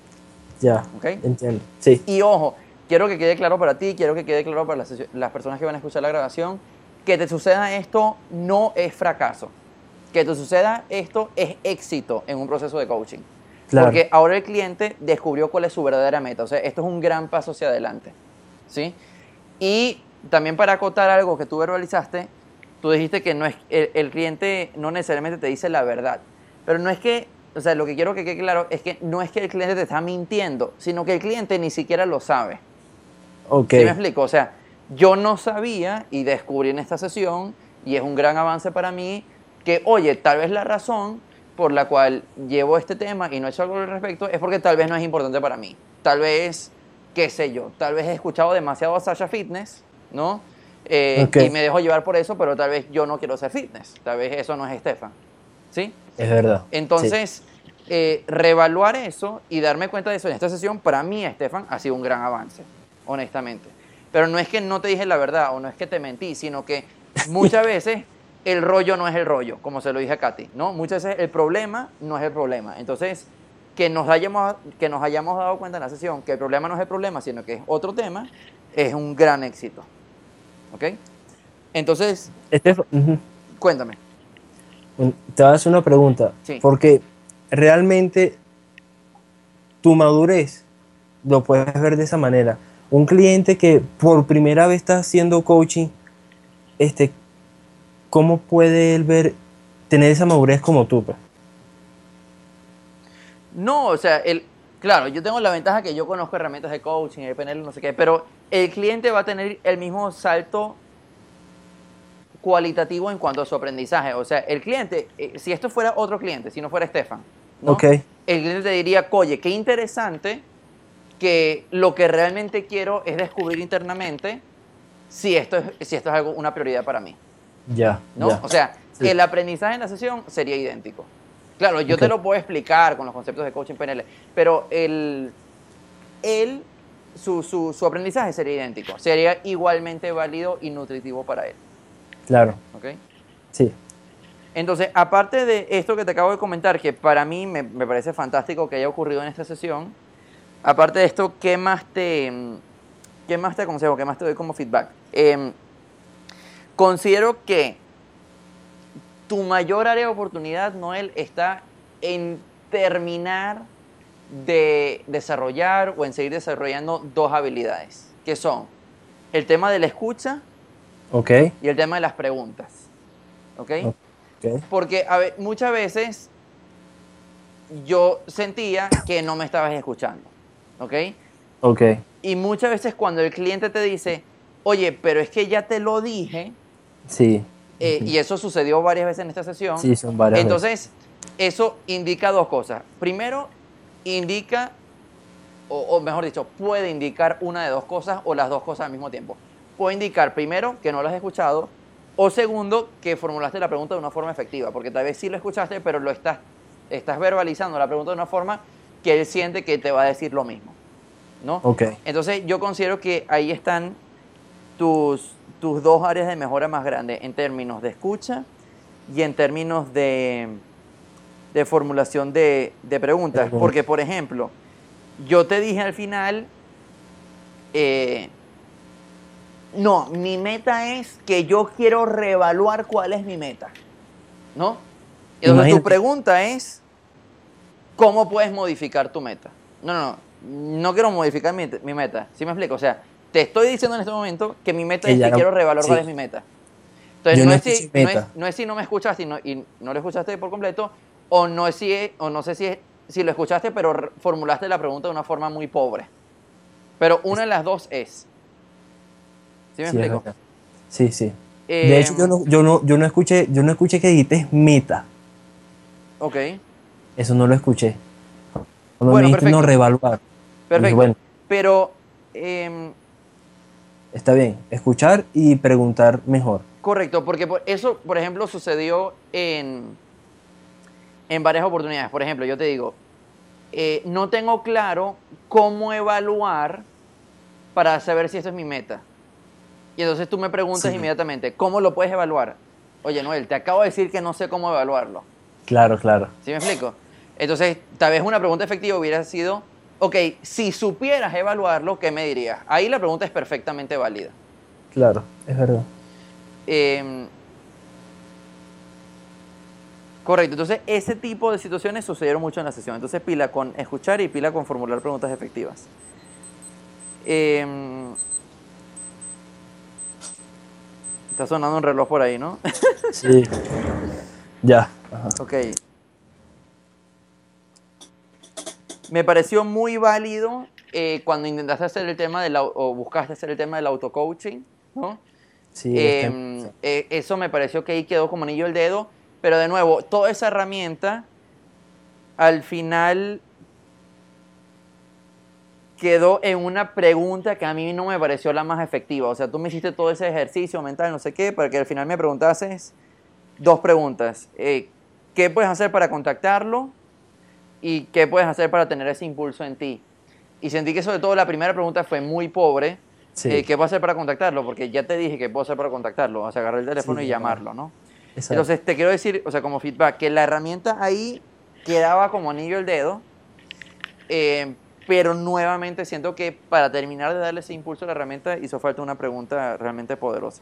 ya, ¿Ok? entiendo. Sí, Y ojo, quiero que quede claro para ti, quiero que quede claro para las, las personas que van a escuchar la grabación, que te suceda esto no es fracaso. Que te suceda esto es éxito en un proceso de coaching. claro. Porque ahora el cliente descubrió cuál es su verdadera meta. O sea, esto es un gran paso hacia adelante. ¿Sí? Y también para acotar algo que tú verbalizaste, tú dijiste que no es, el, el cliente no necesariamente te dice la verdad. Pero no es que, o sea, lo que quiero que quede claro es que no es que el cliente te está mintiendo, sino que el cliente ni siquiera lo sabe. Ok, ¿Sí me explico? O sea, yo no sabía y descubrí en esta sesión, y es un gran avance para mí, que, oye, tal vez la razón por la cual llevo este tema y no he hecho algo al respecto es porque tal vez no es importante para mí. Tal vez, qué sé yo, tal vez he escuchado demasiado a Sasha Fitness, ¿no? Eh, Okay. Y me dejo llevar por eso, pero tal vez yo no quiero ser fitness. Tal vez eso no es Estefan, ¿sí? Es verdad. Entonces, sí. eh, reevaluar eso y darme cuenta de eso en esta sesión, para mí, Estefan, ha sido un gran avance, honestamente. Pero no es que no te dije la verdad o no es que te mentí, sino que muchas veces el rollo no es el rollo, como se lo dije a Katy, ¿no? Muchas veces el problema no es el problema. Entonces, que nos hayamos, que nos hayamos dado cuenta en la sesión que el problema no es el problema, sino que es otro tema, es un gran éxito. ¿Ok? Entonces, Estefan, uh-huh. Cuéntame. Te voy a hacer una pregunta. Sí. Porque realmente tu madurez lo puedes ver de esa manera. Un cliente que por primera vez está haciendo coaching, este, ¿cómo puede él ver, tener esa madurez como tú? Pues? No, o sea, el, claro, yo tengo la ventaja que yo conozco herramientas de coaching, de P N L, no sé qué, pero el cliente va a tener el mismo salto cualitativo en cuanto a su aprendizaje. O sea, el cliente, eh, si esto fuera otro cliente, si no fuera Estefan, ¿no? Okay. El cliente te diría, oye, qué interesante que lo que realmente quiero es descubrir internamente si esto es, si esto es algo, una prioridad para mí. Ya, ¿no? ya. O sea, Sí. el aprendizaje en la sesión sería idéntico. Claro, yo Okay. te lo puedo explicar con los conceptos de coaching P N L, pero el, el, su, su, su aprendizaje sería idéntico. Sería igualmente válido y nutritivo para él. Claro. ¿Ok? Sí. Entonces, aparte de esto que te acabo de comentar, que para mí me, me parece fantástico que haya ocurrido en esta sesión, aparte de esto, ¿qué más te, qué más te aconsejo? ¿Qué más te doy como feedback? Eh, considero que tu mayor área de oportunidad, Noel, está en terminar de desarrollar o en seguir desarrollando dos habilidades, que son el tema de la escucha Okay. y el tema de las preguntas. ¿Ok? Okay. Porque a ver, muchas veces yo sentía que no me estabas escuchando. ¿Ok? Ok. Y muchas veces cuando el cliente te dice, oye, pero es que ya te lo dije, Sí. eh, y eso sucedió varias veces en esta sesión. Sí, son varias Entonces, veces. eso indica dos cosas. Primero, indica, o, o mejor dicho, puede indicar una de dos cosas o las dos cosas al mismo tiempo. Puede indicar, primero, que no lo has escuchado, o segundo, que formulaste la pregunta de una forma efectiva, porque tal vez sí lo escuchaste, pero lo estás, estás verbalizando la pregunta de una forma que él siente que te va a decir lo mismo, ¿no? Ok. Entonces, yo considero que ahí están tus, tus dos áreas de mejora más grandes en términos de escucha y en términos de, de formulación de, de preguntas. Pregunta. Porque, por ejemplo, yo te dije al final, eh, no, mi meta es que yo quiero reevaluar cuál es mi meta, ¿no? Entonces Imagínate. tu pregunta es, ¿cómo puedes modificar tu meta? No, no, no, no quiero modificar mi, mi meta, ¿sí me explico? O sea, te estoy diciendo en este momento que mi meta Que es ya que no- quiero reevaluar sí. cuál es mi meta. Entonces, Yo no, no es si, escuché no, es, meta. no es si no me escuchaste y no, y no lo escuchaste por completo, o no, es si, es- o no sé si, es- si lo escuchaste, pero re- formulaste la pregunta de una forma muy pobre. Pero una de las dos es. ¿Sí me Sí, es explico? verdad. Sí, sí. Eh, De hecho, yo no, yo no, yo no escuché, yo no escuché que dijiste meta. Ok, Eso no lo escuché. Cuando Bueno, me dijiste no perfecto. reevaluar. perfecto. Dije, bueno, Pero, em, está bien. Escuchar y preguntar mejor. correcto, porque por- eso, por ejemplo, sucedió en, en varias oportunidades. Por ejemplo, yo te digo, eh, no tengo claro cómo evaluar para saber si esto es mi meta. Y entonces tú me preguntas Sí. inmediatamente, ¿cómo lo puedes evaluar? Oye, Noel, te acabo de decir que no sé cómo evaluarlo. Claro, claro. ¿Sí me explico? Entonces, tal vez una pregunta efectiva hubiera sido, ok, si supieras evaluarlo, ¿qué me dirías? Ahí la pregunta es perfectamente válida. Claro, es verdad. Eh, correcto, entonces ese tipo de situaciones sucedieron mucho en la sesión. Entonces pila con escuchar y pila con formular preguntas efectivas. Eh, está sonando un reloj por ahí, ¿no? Sí. Ya. Ajá. Ok. Me pareció muy válido eh, cuando intentaste hacer el tema del, au- o buscaste hacer el tema del auto-coaching, ¿no? Sí, Eh, está- eh, eso me pareció que ahí quedó como anillo al dedo, pero de nuevo, toda esa herramienta al final quedó en una pregunta que a mí no me pareció la más efectiva. O sea, tú me hiciste todo ese ejercicio mental, no sé qué, para que al final me preguntases dos preguntas. Eh, ¿Qué puedes hacer para contactarlo? ¿Y qué puedes hacer para tener ese impulso en ti? Y sentí que sobre todo la primera pregunta fue muy pobre. Eh, Sí, ¿Qué puedo hacer para contactarlo? Porque ya te dije que puedo hacer para contactarlo. O sea, agarrar el teléfono sí, y es verdad. llamarlo, ¿no? Exacto. Entonces, te quiero decir, o sea, como feedback, que la herramienta ahí quedaba como anillo al dedo, eh, pero nuevamente siento que para terminar de darle ese impulso a la herramienta hizo falta una pregunta realmente poderosa.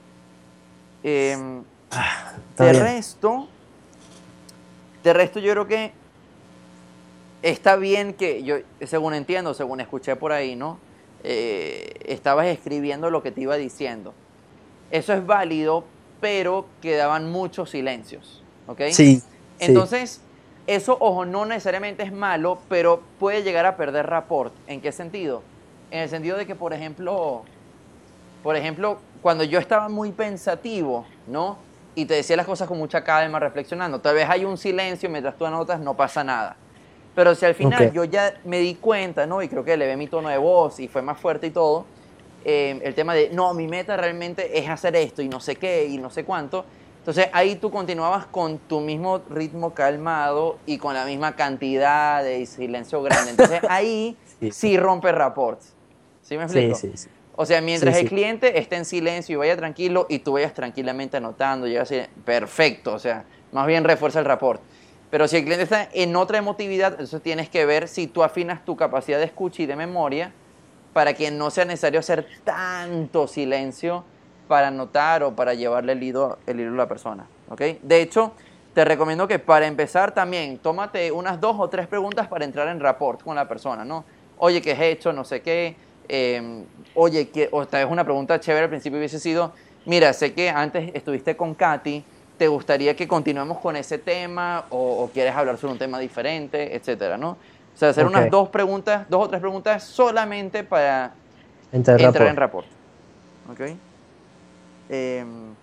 Eh, Está de bien. resto, de resto yo creo que está bien que yo, según entiendo, según escuché por ahí, ¿no? Eh, estabas escribiendo lo que te iba diciendo. Eso es válido, pero quedaban muchos silencios, ¿ok? Sí, sí. Entonces, eso, ojo, no necesariamente es malo, pero puede llegar a perder rapport. ¿En qué sentido? En el sentido de que, por ejemplo, por ejemplo, cuando yo estaba muy pensativo, ¿no? Y te decía las cosas con mucha calma, reflexionando, tal vez hay un silencio mientras tú anotas, no pasa nada. Pero si al Ok. final yo ya me di cuenta, ¿no? Y creo que le ve mi tono de voz y fue más fuerte y todo, eh, el tema de, no, mi meta realmente es hacer esto y no sé qué y no sé cuánto. Entonces ahí tú continuabas con tu mismo ritmo calmado y con la misma cantidad de silencio grande. Entonces ahí Sí, sí rompe rapport. ¿Sí me sí, explico? sí, sí. O sea, Sí, mientras el sí. cliente esté en silencio y vaya tranquilo y tú vayas tranquilamente anotando, llegas así, perfecto, o sea, más bien refuerza el rapport. Pero si el cliente está en otra emotividad, entonces tienes que ver si tú afinas tu capacidad de escucha y de memoria para que no sea necesario hacer tanto silencio para anotar o para llevarle el hilo, el hilo a la persona. ¿Ok? De hecho, te recomiendo que para empezar también, tómate unas dos o tres preguntas para entrar en rapport con la persona, ¿no? Oye, ¿qué has hecho? No sé qué. Eh, oye, ¿qué? O tal vez una pregunta chévere al principio hubiese sido, mira, sé que antes estuviste con Katy, ¿te gustaría que continuemos con ese tema o, o quieres hablar sobre un tema diferente, etcétera, ¿no? O sea, hacer Ok. unas dos preguntas, dos o tres preguntas solamente para Entre el entrar en rapport. rapport. ¿Ok? Em,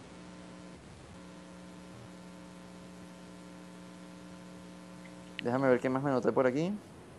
déjame ver qué más me noté por aquí.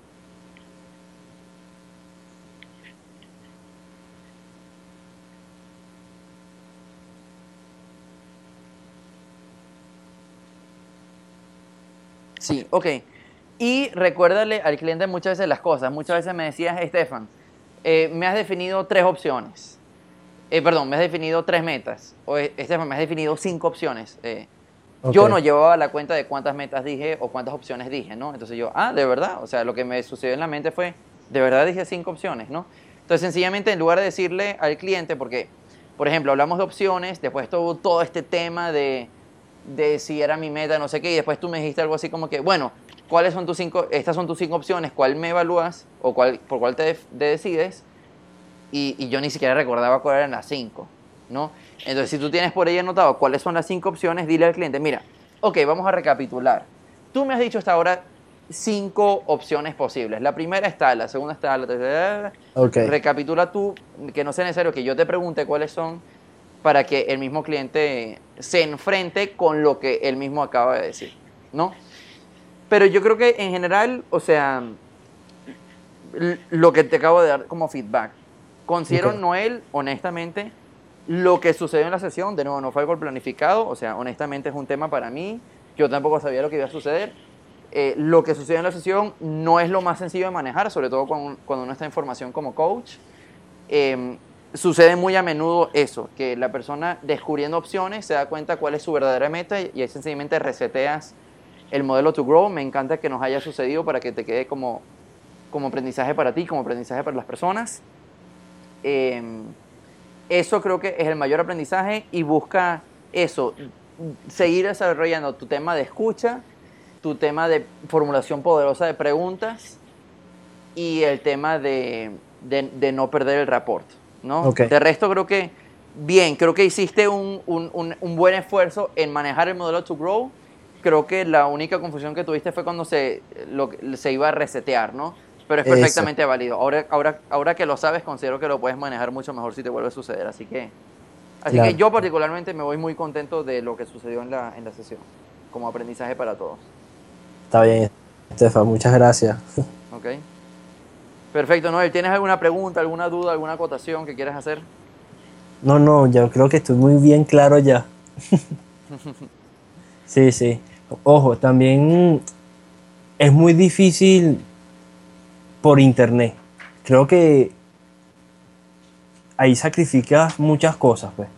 Sí, ok. Y recuérdale al cliente muchas veces las cosas. Muchas veces me decías, Estefan, eh, me has definido tres opciones. Eh, perdón, me has definido tres metas. O, eh, Estefan, me has definido cinco opciones. Eh, Ok. yo no llevaba la cuenta de cuántas metas dije o cuántas opciones dije, ¿no? Entonces yo, ah, de verdad. O sea, lo que me sucedió en la mente fue, de verdad dije cinco opciones, ¿no? Entonces, sencillamente, en lugar de decirle al cliente, porque, por ejemplo, hablamos de opciones, después todo, todo este tema de, de si era mi meta, no sé qué, y después tú me dijiste algo así como que, bueno, ¿cuáles son tus cinco, estas son tus cinco opciones, ¿cuál me evalúas o cuál, por cuál te, te decides? Y, y, yo ni siquiera recordaba cuáles eran las cinco, ¿no? Entonces, si tú tienes por ahí anotado cuáles son las cinco opciones, dile al cliente, mira, ok, vamos a recapitular. Tú me has dicho hasta ahora cinco opciones posibles. La primera está, la segunda está, la tercera. Ok. Recapitula tú, que no sea necesario que yo te pregunte cuáles son para que el mismo cliente se enfrente con lo que él mismo acaba de decir, ¿no? Pero yo creo que en general, o sea, lo que te acabo de dar como feedback. Ok. Considero, Noel, honestamente, lo que sucedió en la sesión, de nuevo, no fue algo planificado, o sea, honestamente es un tema para mí, yo tampoco sabía lo que iba a suceder. Eh, lo que sucedió en la sesión no es lo más sencillo de manejar, sobre todo cuando, cuando uno está en formación como coach. Eh, sucede muy a menudo eso, que la persona descubriendo opciones se da cuenta cuál es su verdadera meta y ahí sencillamente reseteas el modelo to grow. Me encanta que nos haya sucedido para que te quede como como aprendizaje para ti, como aprendizaje para las personas. Eh, eso creo que es el mayor aprendizaje y busca eso, seguir desarrollando tu tema de escucha, tu tema de formulación poderosa de preguntas y el tema de, de, de no perder el rapport, ¿no? Ok. De resto creo que, bien, creo que hiciste un, un, un, un buen esfuerzo en manejar el modelo to grow. Creo que la única confusión que tuviste fue cuando se, lo, se iba a resetear, ¿no? Pero es Eso. perfectamente válido. Ahora, ahora, ahora que lo sabes, considero que lo puedes manejar mucho mejor si te vuelve a suceder. Así que, así que Claro. yo particularmente me voy muy contento de lo que sucedió en la, en la sesión, como aprendizaje para todos. Está bien. Estefan, muchas gracias. Ok. Perfecto, Noel. ¿Tienes alguna pregunta, alguna duda, alguna acotación que quieras hacer? No, no, yo creo que estoy muy bien claro ya. Sí, sí. Ojo, también es muy difícil por internet. Creo que ahí sacrificas muchas cosas, pues.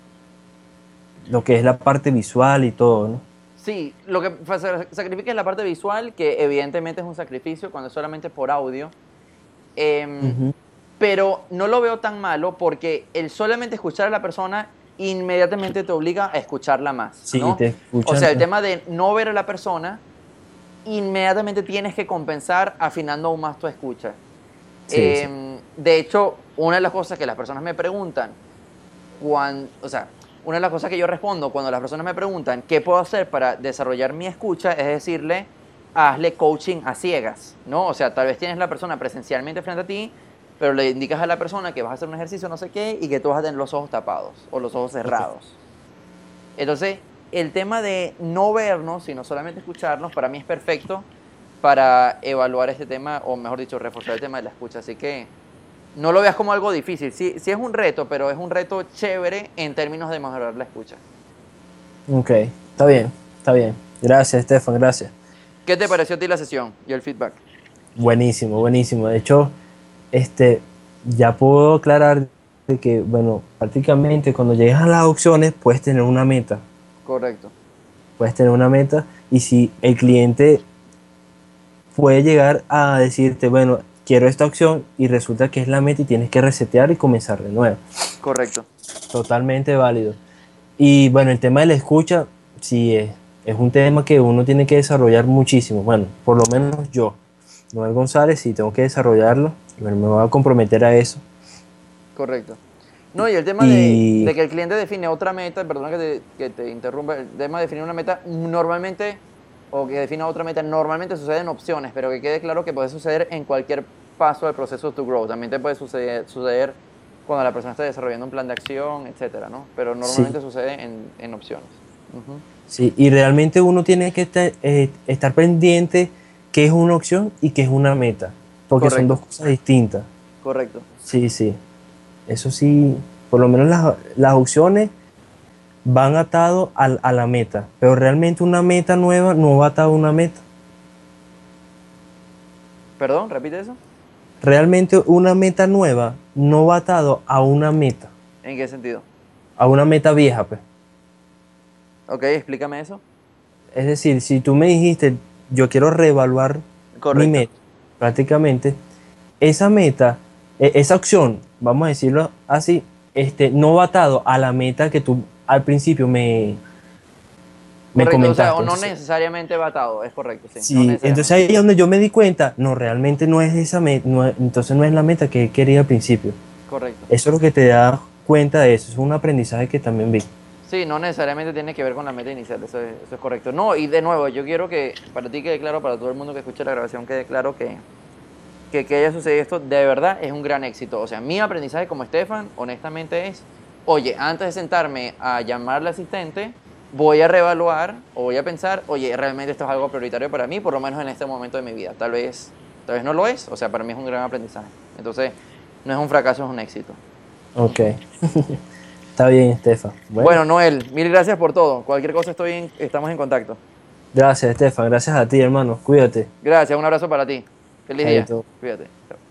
Lo que es la parte visual y todo, ¿no? Sí, lo que fa- sacrifica es la parte visual, que evidentemente es un sacrificio cuando es solamente por audio. Em, Ujú. pero no lo veo tan malo porque el solamente escuchar a la persona inmediatamente te obliga a escucharla más, Sí, ¿no? te O escuchan. sea, el tema de no ver a la persona, inmediatamente tienes que compensar afinando aún más tu escucha. Sí, sí. Eh, de hecho, una de las cosas que las personas me preguntan, cuando, o sea, una de las cosas que yo respondo cuando las personas me preguntan qué puedo hacer para desarrollar mi escucha es decirle, hazle coaching a ciegas, ¿no? O sea, tal vez tienes la persona presencialmente frente a ti, pero le indicas a la persona que vas a hacer un ejercicio no sé qué y que tú vas a tener los ojos tapados o los ojos Ok. cerrados. Entonces, el tema de no vernos, sino solamente escucharnos, para mí es perfecto para evaluar este tema, o mejor dicho, reforzar el tema de la escucha. Así que no lo veas como algo difícil. Sí, sí es un reto, pero es un reto chévere en términos de mejorar la escucha. Ok, está bien, está bien. Gracias, Estefan, gracias. ¿Qué te pareció a ti la sesión y el feedback? Buenísimo, buenísimo. De hecho, este, ya puedo aclarar de que, bueno, prácticamente cuando llegas a las opciones puedes tener una meta. Correcto. Puedes tener una meta y si el cliente puede llegar a decirte, bueno, quiero esta opción y resulta que es la meta y tienes que resetear y comenzar de nuevo. Correcto. Totalmente válido. Y bueno, el tema de la escucha, sí, es, es un tema que uno tiene que desarrollar muchísimo. Bueno, por lo menos yo, Noel González, sí tengo que desarrollarlo. Y bueno, me voy a comprometer a eso. Correcto. No, y el tema de, Y de que el cliente define otra meta, perdona que te, que te interrumpa, el tema de definir una meta normalmente, o que defina otra meta, normalmente sucede en opciones, pero que quede claro que puede suceder en cualquier paso del proceso to grow. También te puede suceder, suceder cuando la persona está desarrollando un plan de acción, etcétera, ¿no? Pero sí, normalmente sucede en, en opciones. Ujú. sí, y realmente uno tiene que estar, eh, estar pendiente qué es una opción y qué es una meta, porque son dos Correcto, cosas distintas. correcto. Sí, sí, eso sí, por lo menos las, las opciones van atados al- a la meta, pero realmente una meta nueva no va atado a una meta. ¿Perdón? ¿Repite eso? Realmente una meta nueva no va atado a una meta, ¿En qué sentido? a una meta vieja, pues. Ok, explícame eso. Es decir, si tú me dijiste, yo quiero reevaluar mi Correcto. meta, prácticamente, esa meta, e- esa opción, vamos a decirlo así, este, no va atado a la meta que tú al principio me, me Correcto, o sea, o comentaste. no Entonces, necesariamente batado, es correcto, sí, no sí, entonces necesariamente. ahí es donde yo me di cuenta, no, realmente no es esa meta, entonces no es la meta que quería al principio. Correcto. Eso es lo que te da cuenta de eso, es un aprendizaje que también vi. Sí, no necesariamente tiene que ver con la meta inicial, eso es, eso es correcto. No, y de nuevo, yo quiero que para ti quede claro, para todo el mundo que escuche la grabación quede claro que, que, que haya sucedido esto, de verdad es un gran éxito. O sea, mi aprendizaje como Estefan, honestamente es, oye, antes de sentarme a llamar al asistente, voy a reevaluar o voy a pensar, oye, realmente esto es algo prioritario para mí, por lo menos en este momento de mi vida. Tal vez, tal vez no lo es, o sea, para mí es un gran aprendizaje. Entonces, no es un fracaso, es un éxito. Ok, Ujú. está bien, Estefan. Bueno, Bueno, Noel, mil gracias por todo. Cualquier cosa estoy en- estamos en contacto. gracias, Estefan, gracias a ti, hermano, cuídate. Gracias, un abrazo para ti. Feliz día. Chaito. Cuídate. Chao.